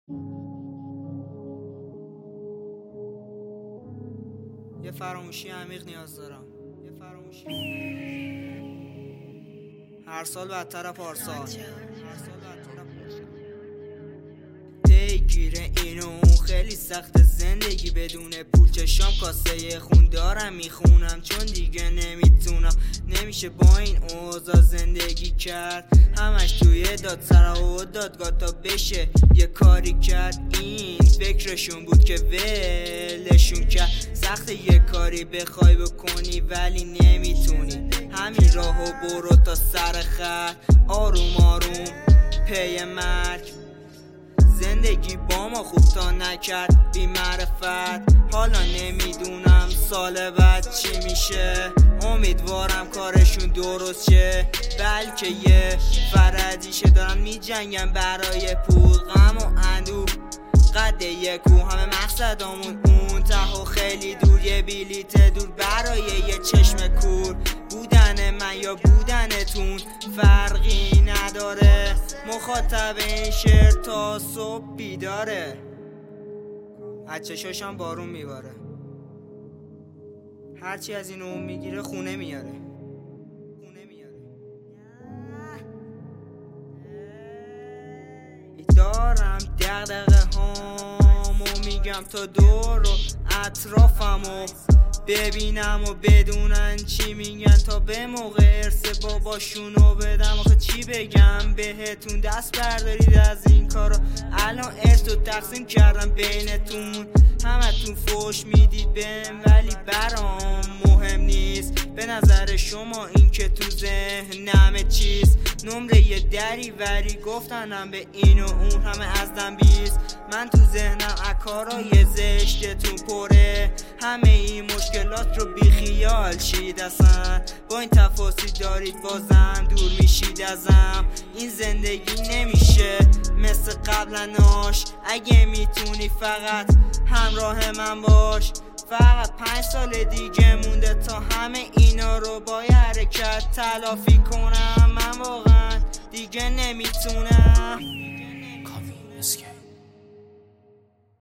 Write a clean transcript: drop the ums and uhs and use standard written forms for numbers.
یه فراموشی عمیق نیاز دارم. یه فراموشی هر سال بدتر پارسال. پیگیر اینو اون خیلی سخت زندگی بدون پول. چشام کاسه خون دارم میخونم چون دیگه نمیتونم. نمیشه با این اوضاع زندگی کرد. همش توی دادسرا و دادگاه تا بشه یه کاری کرد. این فکرشون بود که ولشون کرد. سخت یه کاری بخوای بکنی ولی نمیتونی. همین راهو برو تا سر خط آروم آروم پی مرگ. زندگی با ما خوب تا نکرد بی معرفت. حالا نمیدونم سال بعد چی میشه. امیدوارم کارشون درست شه. بلکه یه فرضیشه دارن میجنگن برای پول. غم و اندوه قد یک کو همه مقصدامون اون ته و خیلی دور. یه بلیت دور برای یه چشم کور. بودن من یا بودنتون فرقی نداره. مخاطب این شعر تا صبح بیداره. از چشاشم بارون میباره. هرچی از این اون میگیره خونه میاره. دارم دغدغه هامو میگم تا دور و اطرافمو ببینم و بدونن چی میگن تا به موقع ارث باباشونو بدم. آخه چی بگم بهتون دست بردارید از این کارا. الان ارثو تقسیم کردم بینتون. همتون فوش میدید بهم ولی برام مهم نیست. به نظر شما این که تو ذهنمه چیست؟ نمره یه دری وری گفتنم به این و اون همه از دم بیست. من تو ذهنم اکارای زشتتون پره. همه این مشکلات رو بی خیال شید اصلا. با این تفاصیل دارید بازم دور میشید ازم. این زندگی نمیشه مثل قبلناش. اگه میتونی فقط همراه من باش. فقط 5 سال دیگه مونده تا همه اینا رو با حرکت تلافی کنم. من واقعا دیگه نمیتونم.